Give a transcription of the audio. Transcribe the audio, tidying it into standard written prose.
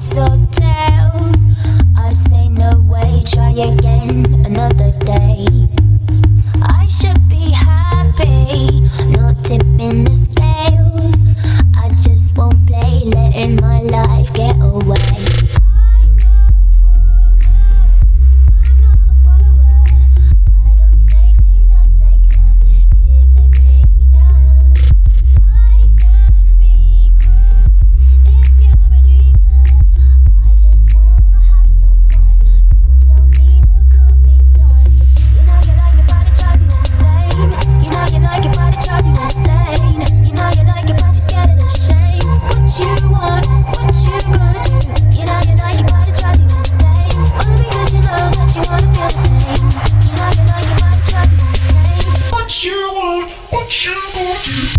hotels. I say no way, try again another day. I should be happy, not tipping the scales. I just won't play, letting my life get away. I'm no fool, no, I'm not a follower. I don't take things as they come if they bring me down. Life can be cruel if you're a dreamer. I just wanna have some fun. Don't tell me what could be done. You know you like it, but it drives you insane. You know you like it, but it drives you insane. You know you like it, but you're scared of the shame. What you want, what you gonna do? You know you like it, but it drives you insane. Only because you know that you wanna feel the same. You know you like it, but it drives you insane. What you want, what you gonna do?